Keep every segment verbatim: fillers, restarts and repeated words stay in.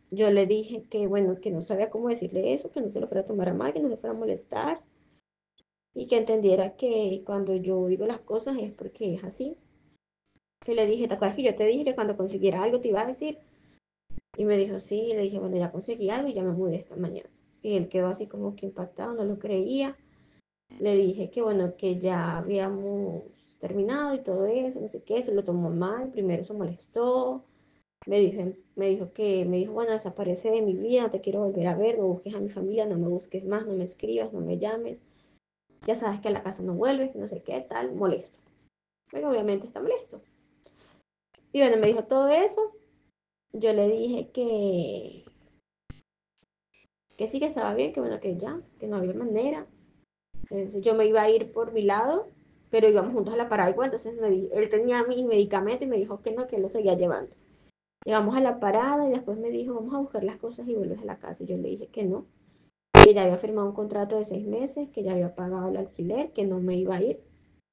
yo le dije que, bueno, que no sabía cómo decirle eso, que no se lo fuera a tomar a mal, que no se fuera a molestar y que entendiera que cuando yo digo las cosas es porque es así. Que le dije, ¿te acuerdas que yo te dije que cuando consiguiera algo te iba a decir? Y me dijo, sí, y le dije, bueno, ya conseguí algo y ya me mudé esta mañana. Y él quedó así como que impactado, no lo creía. Le dije que, bueno, que ya habíamos terminado y todo eso, no sé qué, se lo tomó mal, primero se molestó, me dijo, me dijo que, me dijo, bueno, desaparece de mi vida, no te quiero volver a ver, no busques a mi familia, no me busques más, no me escribas, no me llames, ya sabes que a la casa no vuelves, no sé qué, tal, molesto. Pero obviamente está molesto. Y bueno, me dijo todo eso, yo le dije que, que sí, que estaba bien, que bueno, que ya, que no había manera. Entonces, yo me iba a ir por mi lado, pero íbamos juntos a la parada igual, entonces me di, él tenía mi medicamento y me dijo que no, que él lo seguía llevando. Llegamos a la parada y después me dijo, vamos a buscar las cosas y vuelves a la casa. Y yo le dije que no, que ya había firmado un contrato de seis meses, que ya había pagado el alquiler, que no me iba a ir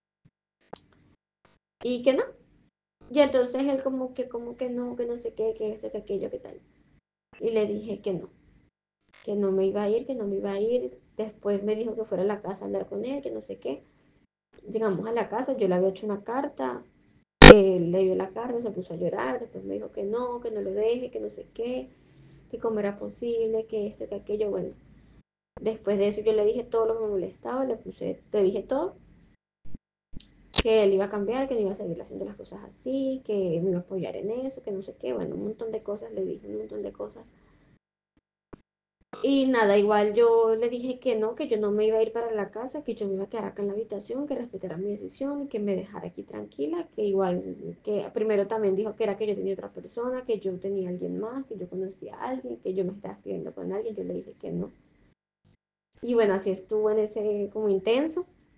y que no. Y entonces él como que, como que no, que no sé qué, que esto, que aquello, que tal. Y le dije que no, que no me iba a ir, que no me iba a ir. Después me dijo que fuera a la casa a hablar con él, que no sé qué. Llegamos a la casa, yo le había hecho una carta, él leyó la carta, se puso a llorar, después me dijo que no, que no lo deje, que no sé qué, que cómo era posible, que esto, que aquello, bueno. Después de eso yo le dije todo lo que me molestaba, le puse, te dije todo, que él iba a cambiar, que no iba a seguir haciendo las cosas así, que me iba a apoyar en eso, que no sé qué, bueno, un montón de cosas, le dije un montón de cosas. Y nada, igual yo le dije que no, que yo no me iba a ir para la casa, que yo me iba a quedar acá en la habitación, que respetara mi decisión, que me dejara aquí tranquila, que igual, que primero también dijo que era que yo tenía otra persona, que yo tenía alguien más, que yo conocía a alguien, que yo me estaba escribiendo con alguien, yo le dije que no. Y bueno, así estuvo en ese como intenso.